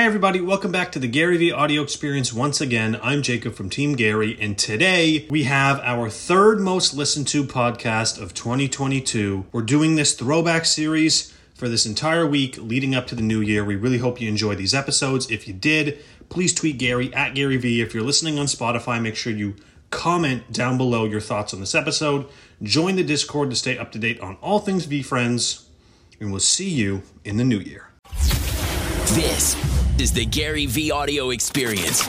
everybody, welcome back to the Gary Vee audio experience once again. I'm Jacob from Team Gary, and today we have our third most listened to podcast of 2022. We're doing this throwback series for this entire week leading up to the new year. We really hope you enjoy these episodes. If you did, please tweet Gary at Gary Vee. If you're listening on Spotify, make sure you comment down below your thoughts on this episode. Join the Discord to stay up to date on all things V-Friends, and we'll see you in the new year. This is the Gary Vee audio experience.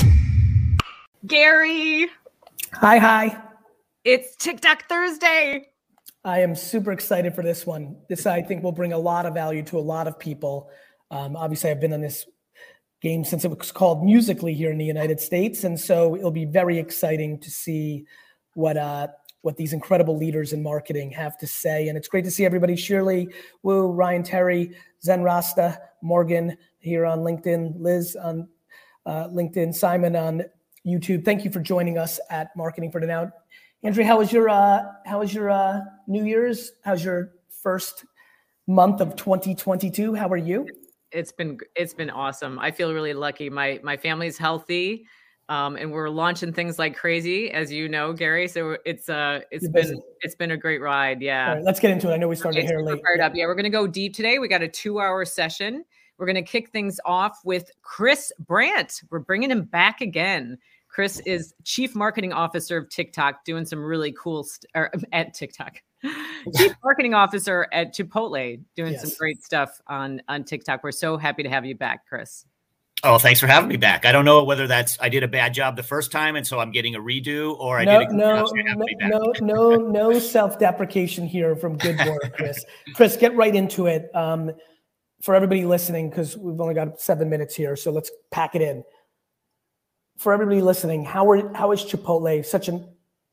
Gary. Hi. It's TikTok Thursday. I am super excited for this one. This, I think, will bring a lot of value to a lot of people. Obviously, I've been on this game since it was called Musical.ly here in the United States. And so it'll be very exciting to see what these incredible leaders in marketing have to say. And it's great to see everybody. Shirley, Wu, Ryan Terry, Zen Rasta, Morgan here on LinkedIn, Liz on LinkedIn, Simon on YouTube. Thank you for joining us at Marketing for the Now. Andrea, how was your New Year's? How's your first month of 2022? How are you? It's been awesome. I feel really lucky. My family's healthy, and we're launching things like crazy, as you know, Gary. So it's been a great ride. Yeah. All right, let's get into it. I know we started here late. Fired up. Yeah, we're gonna go deep today. We got a 2-hour session. We're gonna kick things off with Chris Brandt. We're bringing him back again. Chris is Chief Marketing Officer of TikTok, doing some really cool at TikTok. Chief Marketing Officer at Chipotle, doing some great stuff on TikTok. We're so happy to have you back, Chris. Oh, thanks for having me back. I don't know whether I did a bad job the first time, and so I'm getting a redo, or I did a good job. So no self-deprecation here from good work, Chris. Chris, get right into it. For everybody listening, because we've only got 7 minutes here, so let's pack it in. For everybody listening, how is Chipotle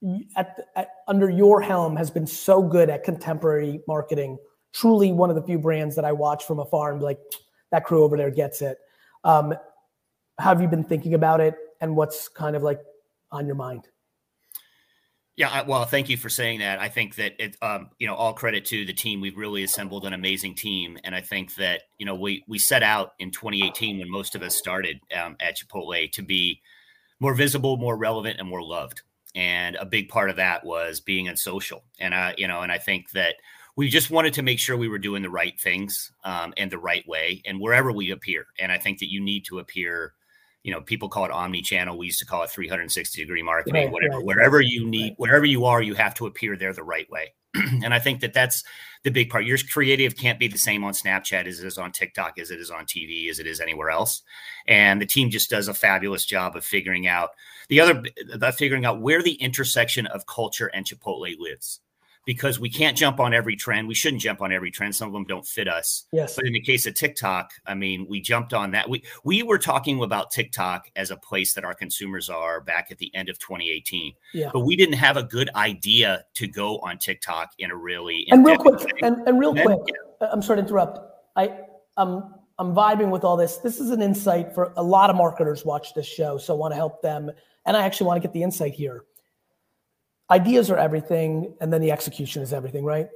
under your helm has been so good at contemporary marketing? Truly one of the few brands that I watch from afar and be like, that crew over there gets it. How have you been thinking about it, and what's kind of like on your mind? Yeah, well, thank you for saying that. I think that all credit to the team. We've really assembled an amazing team, and I think that we set out in 2018 when most of us started at Chipotle to be more visible, more relevant, and more loved. And a big part of that was being on social. And I think that we just wanted to make sure we were doing the right things and the right way, and wherever we appear. And I think that you need to appear. People call it omni-channel. We used to call it 360-degree marketing. Wherever you are, you have to appear there the right way. And I think that that's the big part. Your creative can't be the same on Snapchat as it is on TikTok, as it is on TV, as it is anywhere else. And the team just does a fabulous job of figuring out where the intersection of culture and Chipotle lives. Because we can't jump on every trend. We shouldn't jump on every trend. Some of them don't fit us. Yes. But in the case of TikTok, we jumped on that. We were talking about TikTok as a place that our consumers are back at the end of 2018. Yeah. But we didn't have a good idea to go on TikTok in a really real quick. I'm sorry to interrupt. I'm vibing with all this. This is an insight for a lot of marketers watch this show, so I want to help them. And I actually want to get the insight here. Ideas are everything, and then the execution is everything, right?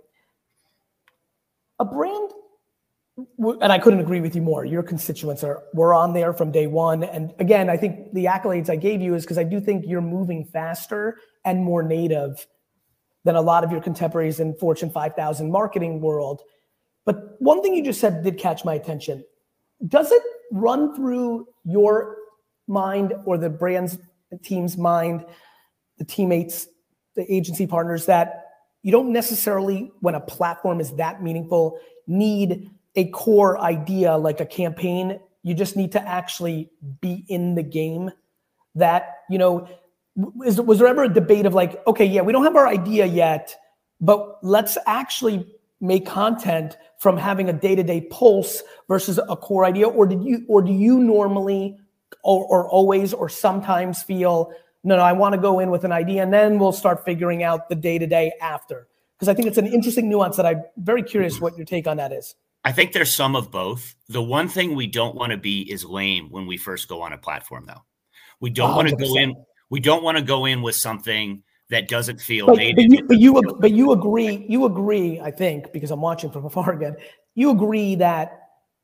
A brand, and I couldn't agree with you more. Your constituents were on there from day one. And again, I think the accolades I gave you is because I do think you're moving faster and more native than a lot of your contemporaries in Fortune 5000 marketing world. But one thing you just said did catch my attention. Does it run through your mind or the brand's team's mind, the teammates, the agency partners, that you don't necessarily, when a platform is that meaningful, need a core idea like a campaign? You just need to actually be in the game. That, was there ever a debate of like, okay, yeah, we don't have our idea yet, but let's actually make content from having a day-to-day pulse versus a core idea? Or do you normally or always or sometimes feel, no, I want to go in with an idea and then we'll start figuring out the day-to-day after? Because I think it's an interesting nuance that I'm very curious what your take on that is. I think there's some of both. The one thing we don't want to be is lame when we first go on a platform, though. We don't want to go in. We don't want to go in with something that doesn't feel native. But you agree, I think, because I'm watching from afar again, you agree that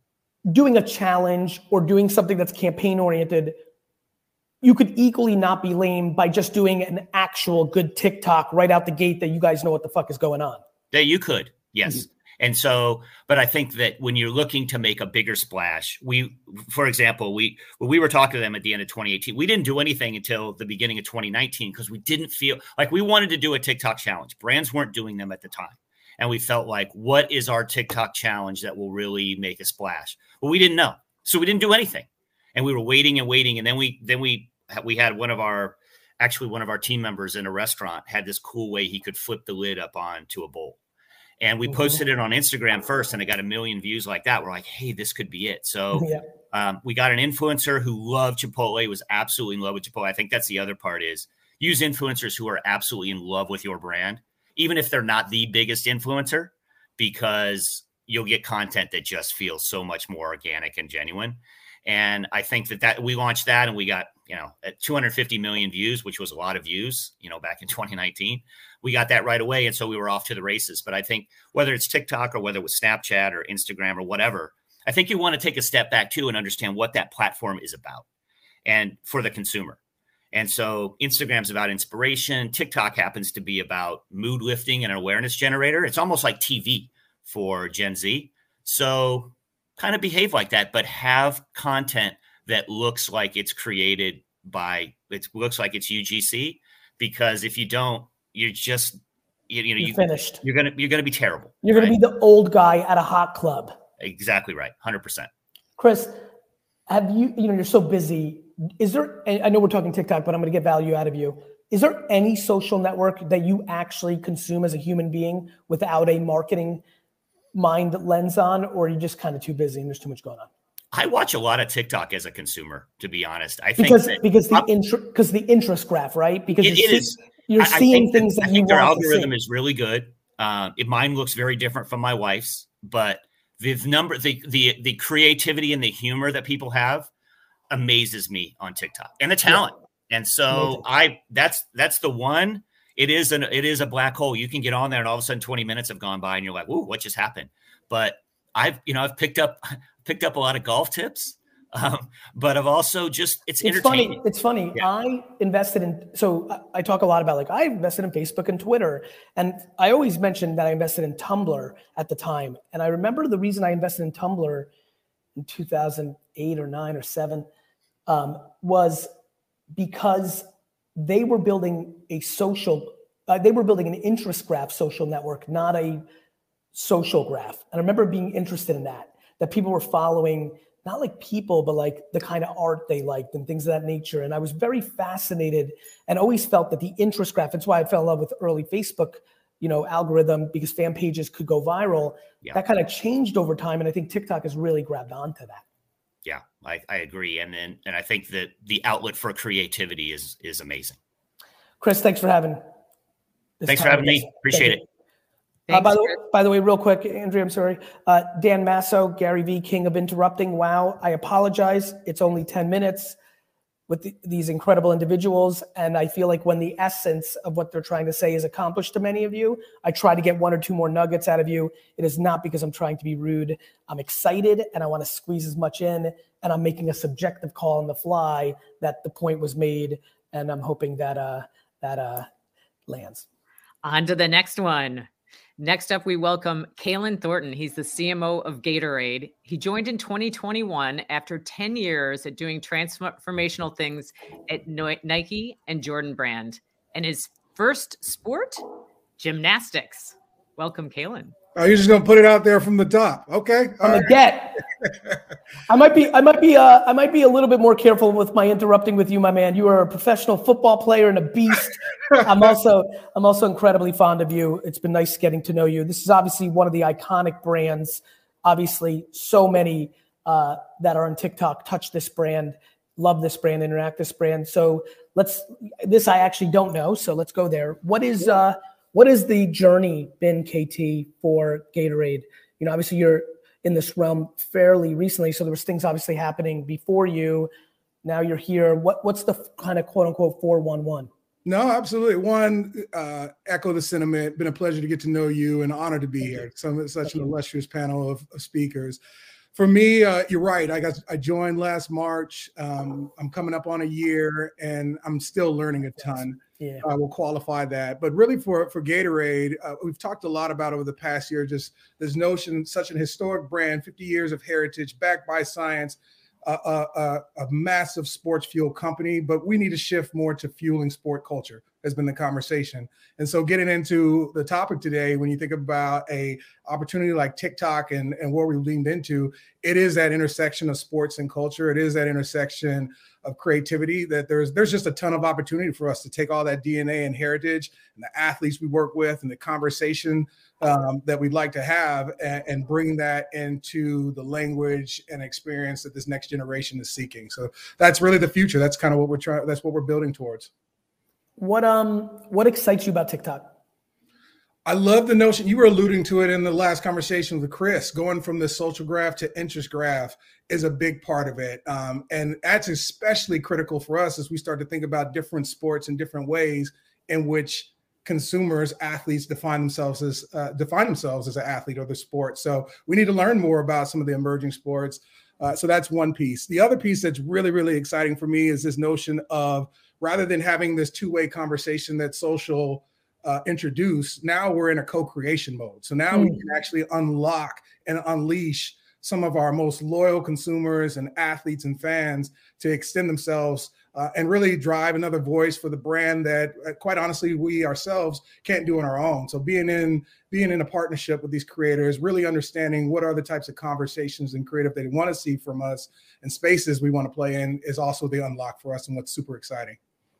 doing a challenge or doing something that's campaign oriented, you could equally not be lame by just doing an actual good TikTok right out the gate that you guys know what the fuck is going on. That you could, yes. And so, but I think that when you're looking to make a bigger splash, for example, when we were talking to them at the end of 2018, we didn't do anything until the beginning of 2019 because we didn't feel like we wanted to do a TikTok challenge. Brands weren't doing them at the time. And we felt like, what is our TikTok challenge that will really make a splash? Well, we didn't know. So we didn't do anything. And we were waiting and waiting. And then we had one of our team members in a restaurant had this cool way he could flip the lid up onto a bowl. And we posted it on Instagram first, and it got 1 million views like that. We're like, hey, this could be it. So we got an influencer who loved Chipotle, was absolutely in love with Chipotle. I think that's the other part is use influencers who are absolutely in love with your brand, even if they're not the biggest influencer, because you'll get content that just feels so much more organic and genuine. And I think that we launched that and we got, at 250 million views, which was a lot of views, back in 2019, we got that right away. And so we were off to the races. But I think whether it's TikTok or whether it was Snapchat or Instagram or whatever, I think you want to take a step back too and understand what that platform is about and for the consumer. And so Instagram's about inspiration. TikTok happens to be about mood lifting and an awareness generator. It's almost like TV for Gen Z. So kind of behave like that, but have content that looks like it's created looks like it's UGC, because if you don't, you're just, you're finished. You're going to be terrible. You're going to be the old guy at a hot club. Exactly right. 100%. Chris, have you're so busy. Is there, I know we're talking TikTok, but I'm going to get value out of you. Is there any social network that you actually consume as a human being without a marketing mind lens on, or are you just kind of too busy and there's too much going on? I watch a lot of TikTok as a consumer, to be honest. I think because the interest graph, right? Because you're seeing things that you want to see. Their algorithm is really good. Mine looks very different from my wife's, but the creativity and the humor that people have amazes me on TikTok, and the talent. Yeah. And so that's the one. It is a black hole. You can get on there and all of a sudden 20 minutes have gone by and you're like, "Ooh, what just happened?" But I've picked up a lot of golf tips, but I've also it's entertaining. It's funny. Yeah. I invested in, so I talk a lot about I invested in Facebook and Twitter, and I always mentioned that I invested in Tumblr at the time. And I remember the reason I invested in Tumblr in 2008 or 9 or 7 was because they were building an interest graph social network, not a social graph. And I remember being interested in that people were following, not like people, but like the kind of art they liked and things of that nature. And I was very fascinated and always felt that the interest graph, that's why I fell in love with early Facebook, algorithm, because fan pages could go viral. Yeah. That kind of changed over time. And I think TikTok has really grabbed onto that. Yeah, I agree. And I think that the outlet for creativity is amazing. Chris, thanks for having me. Appreciate it. By the way, real quick, Andrea, I'm sorry. Dan Masso, Gary V, King of Interrupting. Wow, I apologize. It's only 10 minutes with these incredible individuals. And I feel like when the essence of what they're trying to say is accomplished to many of you, I try to get 1 or 2 more nuggets out of you. It is not because I'm trying to be rude. I'm excited and I want to squeeze as much in. And I'm making a subjective call on the fly that the point was made. And I'm hoping that lands. On to the next one. Next up, we welcome Kalen Thornton. He's the CMO of Gatorade. He joined in 2021 after 10 years at doing transformational things at Nike and Jordan Brand. And his first sport, gymnastics. Welcome, Kalen. Oh, you're just gonna put it out there from the top, okay? From the get. I might be a little bit more careful with my interrupting with you, my man. You are a professional football player and a beast. I'm also incredibly fond of you. It's been nice getting to know you. This is obviously one of the iconic brands. Obviously, so many that are on TikTok touch this brand, love this brand, interact this brand. So this I actually don't know. So let's go there. What has the journey been, KT, for Gatorade? Obviously you're in this realm fairly recently, so there was things obviously happening before you. Now you're here. What's the kind of quote unquote 411? No, absolutely. One, echo the sentiment. Been a pleasure to get to know you and an honor to be here. Such an illustrious panel of speakers. For me, you're right. I joined last March. I'm coming up on a year, and I'm still learning a ton. Yeah. I will qualify that. But really for Gatorade, we've talked a lot about over the past year, just this notion, such an historic brand, 50 years of heritage, backed by science, a massive sports fuel company, but we need to shift more to fueling sport culture has been the conversation. And so getting into the topic today, when you think about a opportunity like TikTok and where we leaned into, it is that intersection of sports and culture. It is that intersection of creativity that there's just a ton of opportunity for us to take all that DNA and heritage and the athletes we work with and the conversation that we'd like to have and bring that into the language and experience that this next generation is seeking. So that's really the future. That's kind of what we're trying. That's what we're building towards. What excites you about TikTok? I love the notion, you were alluding to it in the last conversation with Chris, going from the social graph to interest graph is a big part of it. And that's especially critical for us as we start to think about different sports and different ways in which consumers, athletes define themselves as an athlete or the sport. So we need to learn more about some of the emerging sports. So that's one piece. The other piece that's really, really exciting for me is this notion of, rather than having this two-way conversation that social introduced, now we're in a co-creation mode. So now we can actually unlock and unleash some of our most loyal consumers and athletes and fans to extend themselves and really drive another voice for the brand that, quite honestly, we ourselves can't do on our own. So being in a partnership with these creators, really understanding what are the types of conversations and creative they want to see from us and spaces we want to play in is also the unlock for us and what's super exciting.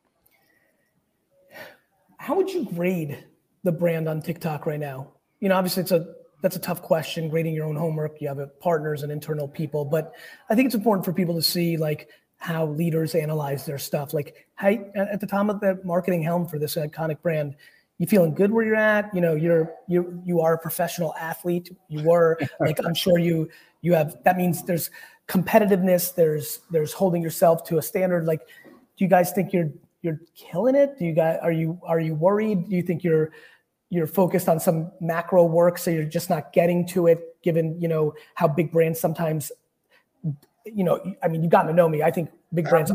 How would you grade the brand on TikTok right now? You know, obviously that's a tough question, grading your own homework. You have partners and internal people, but I think it's important for people to see like how leaders analyze their stuff. Like, how at the top of the marketing helm for this iconic brand, you feeling good where you're at? You know, you are a professional athlete. You were like, I'm sure you have. That means there's competitiveness. There's holding yourself to a standard. Like, do you guys think you're killing it? Are you worried? Do you think you're focused on some macro work, so you're just not getting to it, given, you know, how big brands sometimes, you know, I mean, you've gotten to know me. I think big brands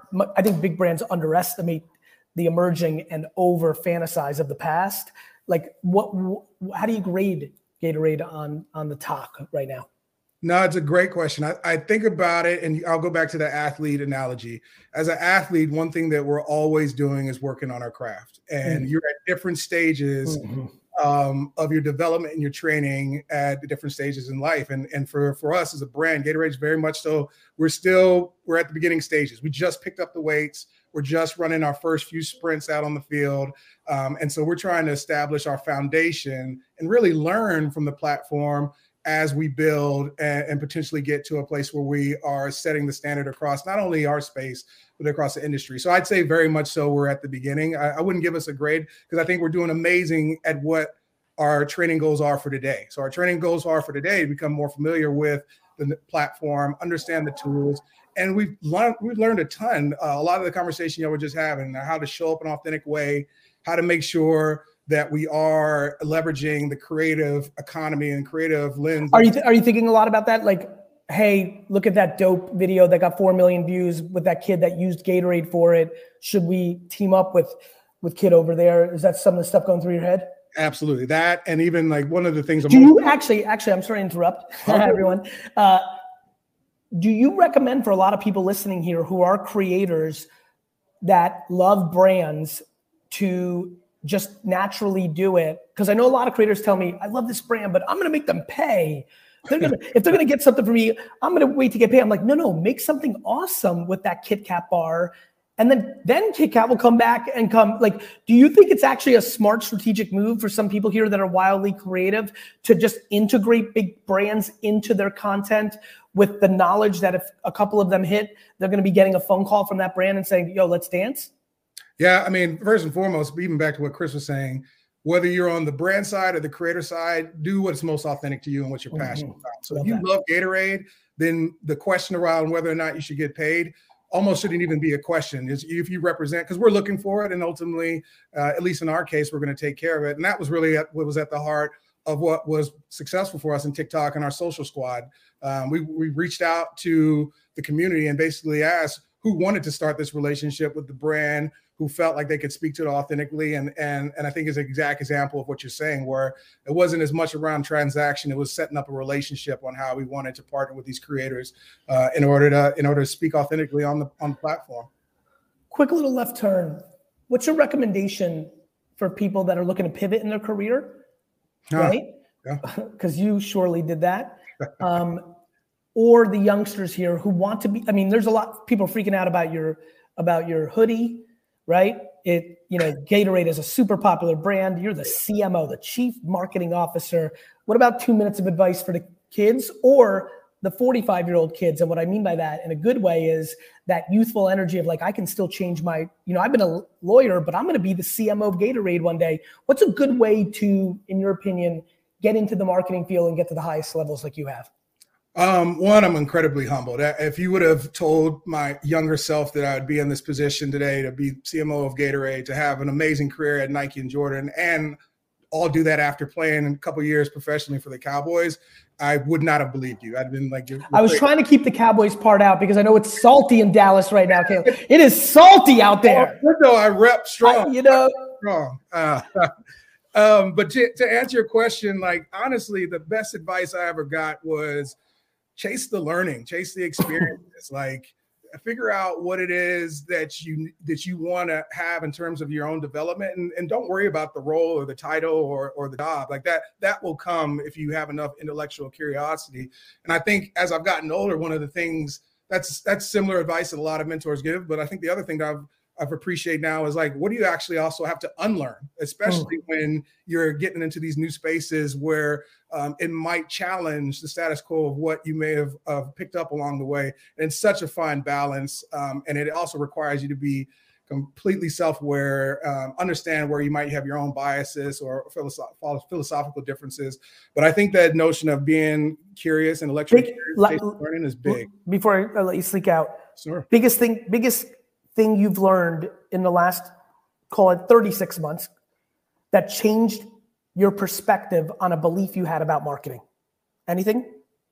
underestimate the emerging and over fantasize of the past. Like, how do you grade Gatorade on the talk right now? No, it's a great question. I think about it, and I'll go back to the athlete analogy. As an athlete, one thing that we're always doing is working on our craft. And you're at different stages of your development and your training at the different stages in life. And for us as a brand, Gatorade's very much so, we're at the beginning stages. We just picked up the weights. We're just running our first few sprints out on the field. And so we're trying to establish our foundation and really learn from the platform as we build and potentially get to a place where we are setting the standard across not only our space, but across the industry. So I'd say very much so we're at the beginning. I wouldn't give us a grade because I think we're doing amazing at what our training goals are for today. So our training goals are for today to become more familiar with the platform, understand the tools. And we've learned a ton. A lot of the conversation we're just having, how to show up in an authentic way, how to make sure that we are leveraging the creative economy and creative lens. Are you thinking a lot about that? Like, hey, look at that dope video that got 4 million views with that kid that used Gatorade for it. Should we team up with kid over there? Is that some of the stuff going through your head? Absolutely. That, and even like one of the things. Do you actually, I'm sorry to interrupt everyone. Do you recommend for a lot of people listening here who are creators that love brands to just naturally do it? Because I know a lot of creators tell me, I love this brand, but I'm going to make them pay. If they're going to get something from me, I'm going to wait to get paid. I'm like, no, make something awesome with that Kit Kat bar. And then Kit Kat will come back and come. Like, do you think it's actually a smart strategic move for some people here that are wildly creative to just integrate big brands into their content with the knowledge that if a couple of them hit, they're going to be getting a phone call from that brand and saying, yo, let's dance? Yeah, I mean, first and foremost, even back to what Chris was saying, whether you're on the brand side or the creator side, do what's most authentic to you and what you're passionate about. So if you love Gatorade, then the question around whether or not you should get paid almost shouldn't even be a question. Is if you represent, because we're looking for it, and ultimately, at least in our case, we're going to take care of it. And that was really what was at the heart of what was successful for us in TikTok and our social squad. We reached out to the community and basically asked who wanted to start this relationship with the brand, who felt like they could speak to it authentically. And I think is an exact example of what you're saying, where it wasn't as much around transaction. It was setting up a relationship on how we wanted to partner with these creators in order to speak authentically on the platform. Quick little left turn. What's your recommendation for people that are looking to pivot in their career? Right? Because you surely did that. Or the youngsters here who want to be, I mean, there's a lot of people freaking out about your hoodie, right? Gatorade is a super popular brand. You're the CMO, the Chief Marketing Officer. What about 2 minutes of advice for the kids or the 45-year-old kids? And what I mean by that in a good way is that youthful energy of like, I can still change my, I've been a lawyer, but I'm going to be the CMO of Gatorade one day. What's a good way to, in your opinion, get into the marketing field and get to the highest levels like you have? One, I'm incredibly humbled. If you would have told my younger self that I would be in this position today to be CMO of Gatorade, to have an amazing career at Nike and Jordan, and all do that after playing a couple of years professionally for the Cowboys, I would not have believed you. I'd been like, I was trying to keep the Cowboys part out because I know it's salty in Dallas right now, Caleb. It is salty out there. No, I rep strong. Strong. But to answer your question, like, honestly, the best advice I ever got was chase the learning, chase the experiences, like figure out what it is that you want to have in terms of your own development, and don't worry about the role or the title or the job. Like that will come if you have enough intellectual curiosity. And I think as I've gotten older, one of the things that's similar advice that a lot of mentors give, but I think the other thing that I've appreciated now is like, what do you actually also have to unlearn, especially when you're getting into these new spaces where it might challenge the status quo of what you may have picked up along the way. And it's such a fine balance. And it also requires you to be completely self-aware, understand where you might have your own biases or philosophical differences. But I think that notion of being curious and intellectually learning is big. Before I let you sleek out, sure. Biggest thing you've learned in the last, call it 36 months, that changed your perspective on a belief you had about marketing? Anything?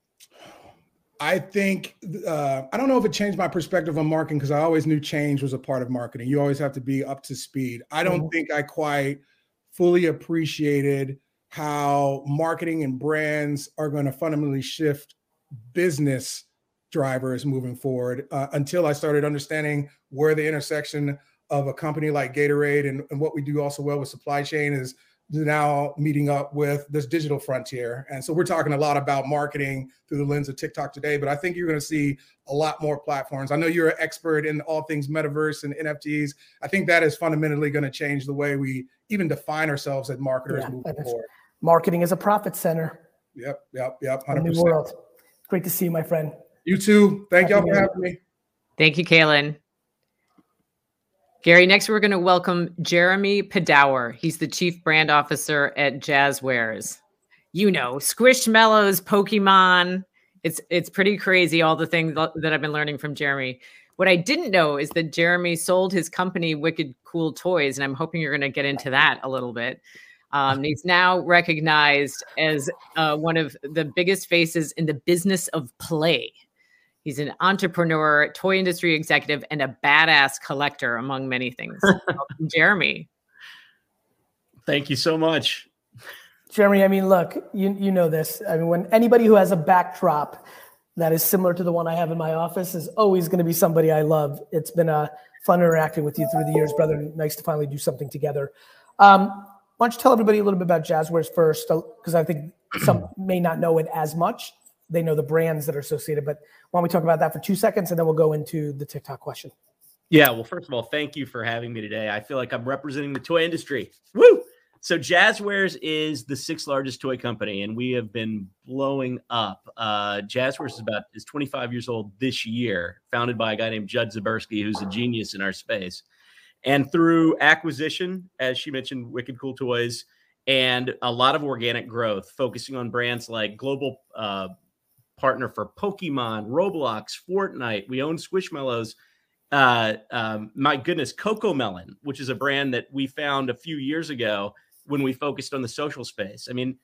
I think, I don't know if it changed my perspective on marketing, because I always knew change was a part of marketing. You always have to be up to speed. I don't think I quite fully appreciated how marketing and brands are going to fundamentally shift business drivers moving forward until I started understanding where the intersection of a company like Gatorade and what we do also well with supply chain is now meeting up with this digital frontier. And so we're talking a lot about marketing through the lens of TikTok today, but I think you're going to see a lot more platforms. I know you're an expert in all things metaverse and NFTs. I think that is fundamentally going to change the way we even define ourselves as marketers moving forward. Marketing is a profit center. Yep. 100%. In the world. Great to see you, my friend. You too. Thank y'all for having me. Thank you, Kalen. Gary, next we're going to welcome Jeremy Padawer. He's the Chief Brand Officer at Jazzwares. Squishmallows, Pokemon. It's pretty crazy, all the things that I've been learning from Jeremy. What I didn't know is that Jeremy sold his company, Wicked Cool Toys, and I'm hoping you're going to get into that a little bit. He's now recognized as one of the biggest faces in the business of play. He's an entrepreneur, toy industry executive, and a badass collector, among many things. Welcome, Jeremy. Thank you so much. Jeremy, I mean, look, you know this. I mean, when anybody who has a backdrop that is similar to the one I have in my office is always going to be somebody I love. It's been fun interacting with you through the years, brother. Nice to finally do something together. Why don't you tell everybody a little bit about Jazzwares first? Because I think some may not know it as much. They know the brands that are associated, but why don't we talk about that for 2 seconds and then we'll go into the TikTok question. Yeah, well, first of all, thank you for having me today. I feel like I'm representing the toy industry. Woo! So Jazzwares is the 6th largest toy company, and we have been blowing up. Jazzwares is 25 years old this year, founded by a guy named Judd Zabersky, who's a genius in our space. And through acquisition, as she mentioned, Wicked Cool Toys, and a lot of organic growth, focusing on brands like global partner for Pokemon, Roblox, Fortnite. We own Squishmallows. My goodness, Coco Melon, which is a brand that we found a few years ago when we focused on the social space. I mean,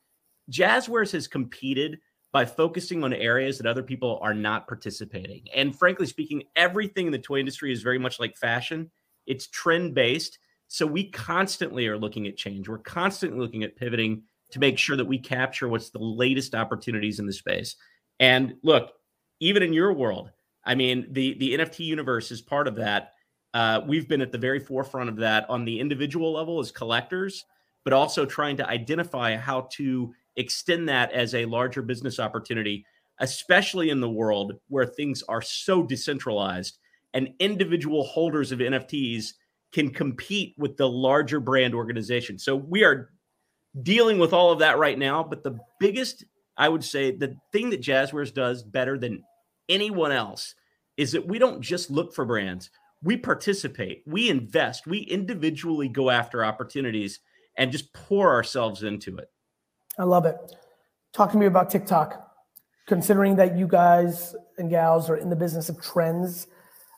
Jazzwares has competed by focusing on areas that other people are not participating. And frankly speaking, everything in the toy industry is very much like fashion. It's trend-based. So we constantly are looking at change. We're constantly looking at pivoting to make sure that we capture what's the latest opportunities in the space. And look, even in your world, I mean, the NFT universe is part of that. We've been at the very forefront of that on the individual level as collectors, but also trying to identify how to extend that as a larger business opportunity, especially in the world where things are so decentralized and individual holders of NFTs can compete with the larger brand organization. So we are dealing with all of that right now. But the biggest, I would say, the thing that Jazzwares does better than anyone else is that we don't just look for brands. We participate, we invest, we individually go after opportunities and just pour ourselves into it. I love it. Talk to me about TikTok. Considering that you guys and gals are in the business of trends,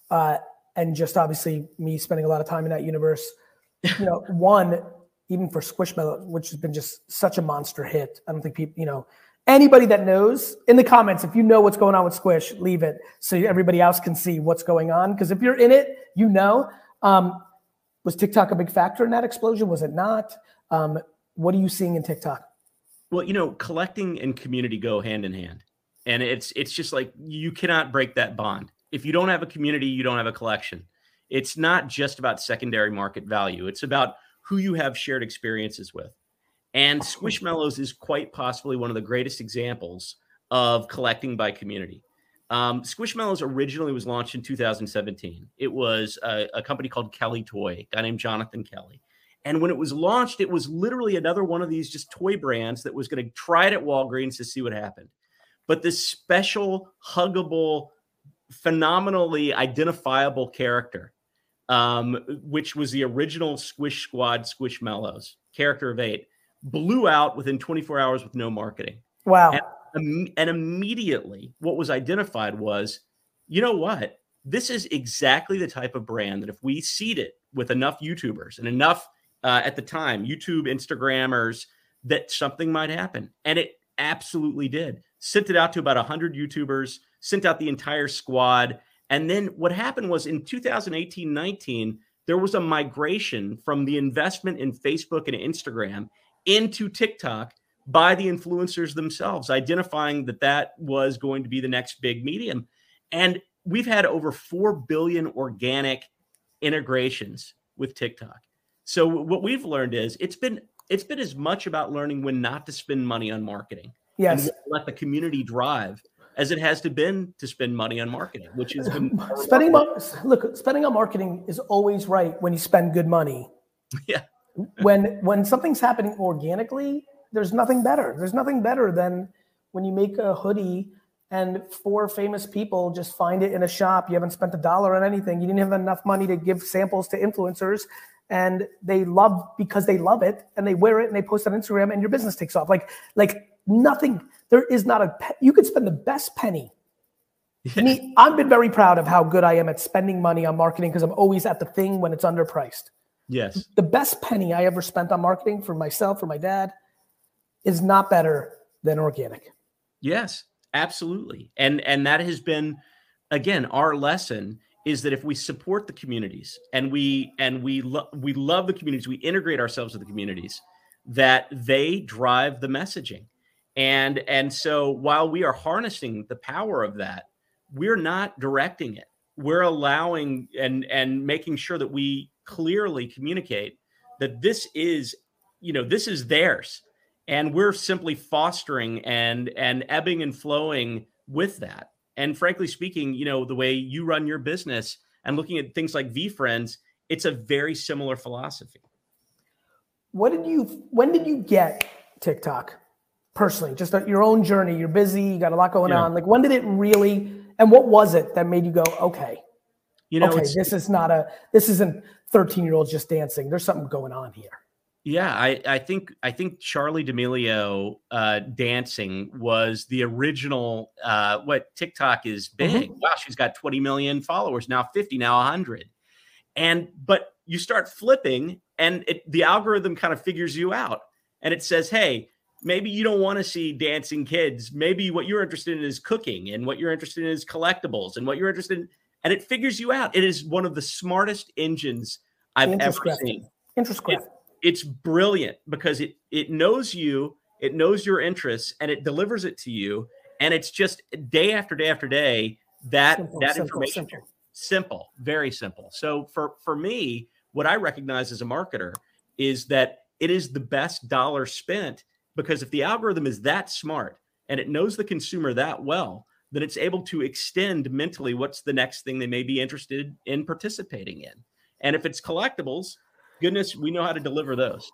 and just obviously me spending a lot of time in that universe, you know, one, even for Squishmallow, which has been just such a monster hit. I don't think people, you know, anybody that knows in the comments, if you know what's going on with Squish, leave it so everybody else can see what's going on. Because if you're in it, you know. Was TikTok a big factor in that explosion? Was it not? What are you seeing in TikTok? Well, you know, collecting and community go hand in hand. And it's just like, you cannot break that bond. If you don't have a community, you don't have a collection. It's not just about secondary market value. It's about who you have shared experiences with. And Squishmallows is quite possibly one of the greatest examples of collecting by community. Squishmallows originally was launched in 2017. It was a company called Kelly Toy, a guy named Jonathan Kelly. And when it was launched, it was literally another one of these just toy brands that was going to try it at Walgreens to see what happened. But this special, huggable, phenomenally identifiable character, which was the original Squish Squad Squishmallows, character of 8, blew out within 24 hours with no marketing. Wow. And immediately what was identified was, you know what? This is exactly the type of brand that if we seed it with enough YouTubers and enough, at the time, YouTube, Instagrammers, that something might happen. And it absolutely did. Sent it out to about 100 YouTubers, sent out the entire squad. And then what happened was in 2018-19, there was a migration from the investment in Facebook and Instagram into TikTok by the influencers themselves, identifying that that was going to be the next big medium. And we've had over 4 billion organic integrations with TikTok. So what we've learned is it's been as much about learning when not to spend money on marketing. Yes. And let the community drive as it has been to spend money on marketing, which has been spending on marketing is always right when you spend good money. Yeah. When something's happening organically, there's nothing better. There's nothing better than when you make a hoodie and 4 famous people just find it in a shop. You haven't spent $1 on anything. You didn't have enough money to give samples to influencers, and they love because they love it and they wear it and they post on Instagram and your business takes off. Like nothing. There is not you could spend the best penny. Yeah. I've been very proud of how good I am at spending money on marketing because I'm always at the thing when it's underpriced. Yes. The best penny I ever spent on marketing for myself, for my dad, is not better than organic. Yes, absolutely. And that has been, again, our lesson is that if we support the communities and we love the communities, we integrate ourselves with the communities, that they drive the messaging. And so while we are harnessing the power of that, we're not directing it. We're allowing and making sure that we clearly communicate that this is theirs. And we're simply fostering and ebbing and flowing with that. And frankly speaking, you know, the way you run your business and looking at things like VeeFriends, it's a very similar philosophy. When did you get TikTok personally? Just your own journey. You're busy. You got a lot going on. Like, when did it really? And what was it that made you go, okay? You know, this isn't 13-year-olds just dancing. There's something going on here. Yeah, I think Charli D'Amelio dancing was the original. What TikTok is big. Mm-hmm. Wow, she's got 20 million followers now, 50 now, 100. But you start flipping, and the algorithm kind of figures you out, and it says, "Hey, Maybe you don't want to see dancing kids. Maybe what you're interested in is cooking, and what you're interested in is collectibles, and what you're interested in, and it figures you out. It is one of the smartest engines I've ever seen. Interest graph. It's brilliant because it knows you, it knows your interests, and it delivers it to you. And it's just day after day after day that information. Simple, very simple. So for me, what I recognize as a marketer is that it is the best dollar spent, because if the algorithm is that smart and it knows the consumer that well, then it's able to extend mentally what's the next thing they may be interested in participating in. And if it's collectibles, goodness, we know how to deliver those.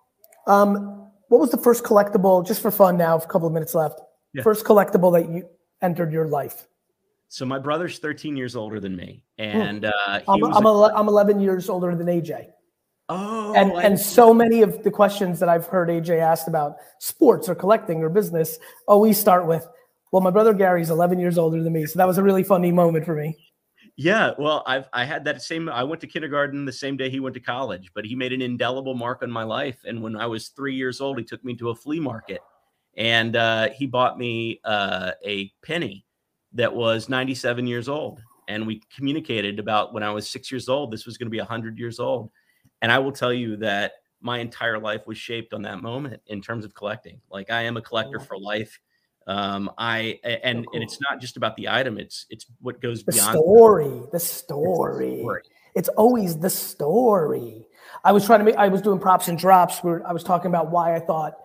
What was the first collectible, just for fun now, a couple of minutes left, first collectible that you entered your life? So my brother's 13 years older than me. And I'm 11 years older than AJ. Oh, and so many of the questions that I've heard AJ asked about sports or collecting or business always start with, well, my brother Gary's 11 years older than me. So that was a really funny moment for me. Yeah, well, I had that same. I went to kindergarten the same day he went to college, but he made an indelible mark on my life. And when I was 3 years old, he took me to a flea market, and he bought me a penny that was 97 years old. And we communicated about when I was 6 years old, this was going to be 100 years old. And I will tell you that my entire life was shaped on that moment in terms of collecting. Like, I am a collector for life. And it's not just about the item. It's what goes beyond the story. It's always the story. I was doing props and drops where I was talking about why I thought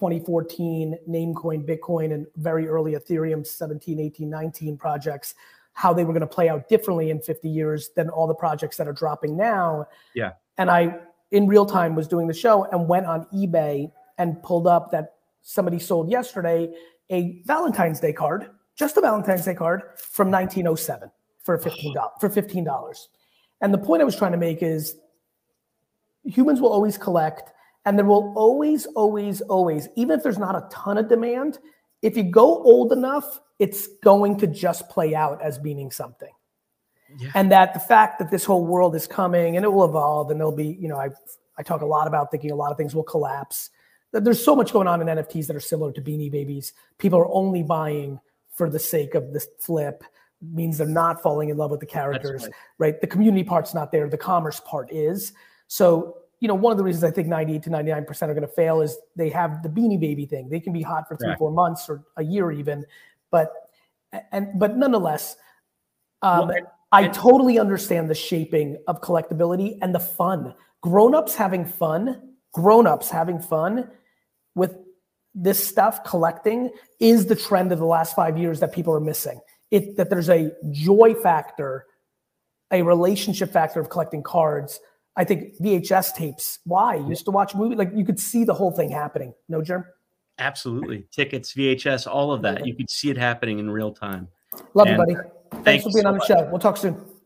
2014 Namecoin, Bitcoin, and very early Ethereum 17, 18, 19 projects, how they were going to play out differently in 50 years than all the projects that are dropping now. Yeah. And I, in real time, was doing the show and went on eBay and pulled up that somebody sold yesterday a Valentine's Day card, just a Valentine's Day card from 1907 for $15. And the point I was trying to make is humans will always collect, and there will always, even if there's not a ton of demand, if you go old enough, it's going to just play out as meaning something. Yeah. And that the fact that this whole world is coming and it will evolve, and there'll be, I talk a lot about thinking a lot of things will collapse. There's so much going on in NFTs that are similar to Beanie Babies. People are only buying for the sake of the flip. It means they're not falling in love with the characters, right? The community part's not there. The commerce part is. So, one of the reasons I think 98 to 99% are going to fail is they have the Beanie Baby thing. They can be hot for 3-4 months or a year even, but nonetheless, I totally understand the shaping of collectability and the fun. Grown-ups having fun with this stuff, collecting, is the trend of the last 5 years that people are missing. That there's a joy factor, a relationship factor of collecting cards. I think VHS tapes. Why? You used to watch a movie, like you could see the whole thing happening. No, Jerm? Absolutely. Tickets, VHS, all of that. You could see it happening in real time. Love you, buddy. Thanks for being on the show. We'll talk soon.